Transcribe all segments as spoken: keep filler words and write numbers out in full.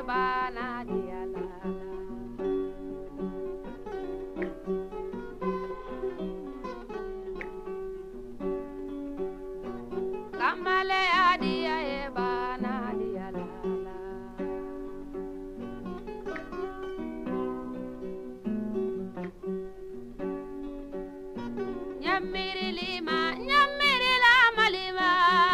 bana dia la la. Kamale adia e bana dia la la. Nyamiri lima, nyamiri la malima.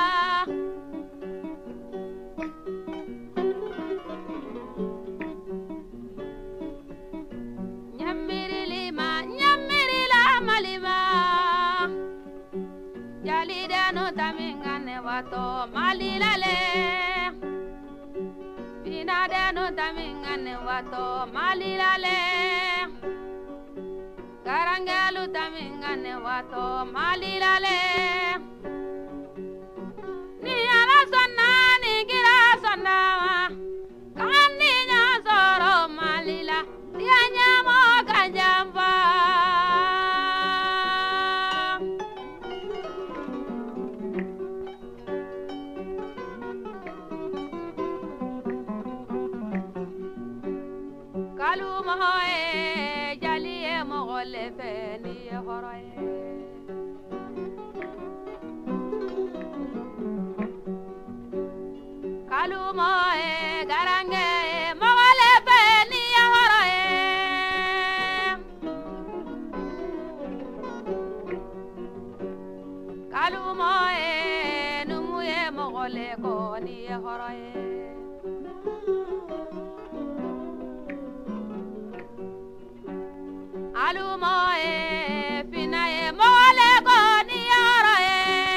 Nyamiri lima, nyamiri la malima. Jalida no tamingane wato malilale. Binade no tamingane wato malilale. Karangelu tamingane wato malilale. Ni ala sonna ni gira sonna kandi nya soro malila dia nyamo kanjamba. Kalu moe jali e mogole feni horoye. Kalu moe garange mogole feni horoye. Kalu moe numuye mogole koni horoye. Alumoe finaye mole goni yoroe.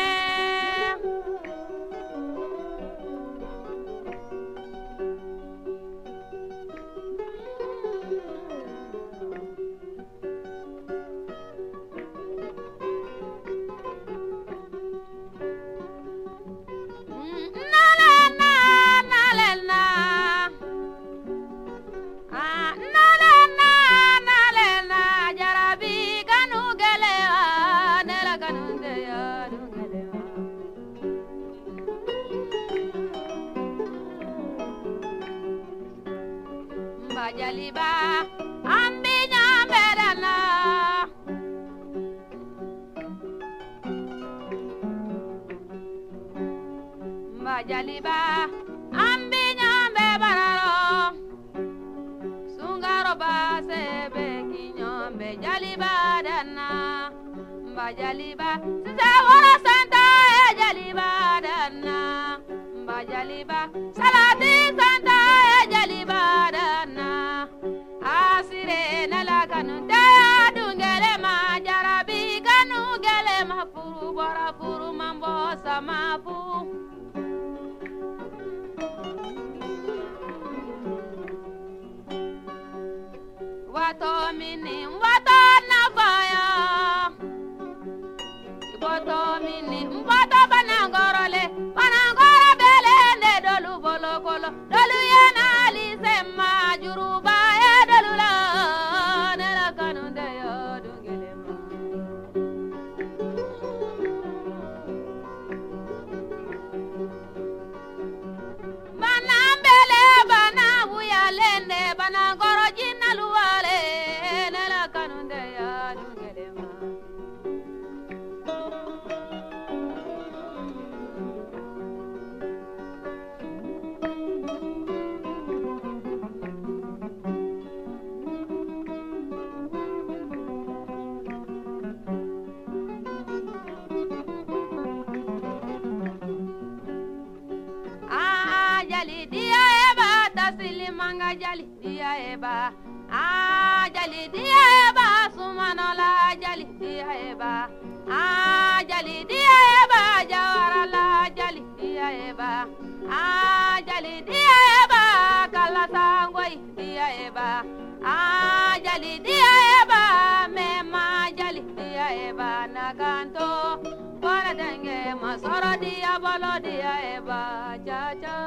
Nalena, nalena. Ah, nalena, nalena. Jarabi kanu gelea, nela kanu deya gelea. Mbajaliba, ambinya bedana. Mbajaliba, ambinya bebararo. Sungaro base be kinyombe jaliba dana. Mbajaliba, sisawara santa e jaliba dana. Mbajaliba, salati santa e jaliba dana. Asire nala kanu deya dungele ma jarabi kanu gele ma furu bora furu mambo samafu. Wato mini, wato nafaya. Wato mini, wato banangorole, banangora belende dolu bolo kolo, dolu yena lise majuruba e dolu la, nela kanunde yo dungele ma. Banambele bana wuyalende banangoro jinaluwale nela kanunde ya dungele ma. Ah, jali dia eba tasili manga jali dia eba. Ah, jali dia eba sumanola jali dia eba. Ah, jali dia eba jawara la jali dia eba. Ah, jali dia eba kala sangwai dia eba. Ah, jali dia eba mema jali dia eba nakanto para denge masoro dia bolo dia eba cha cha.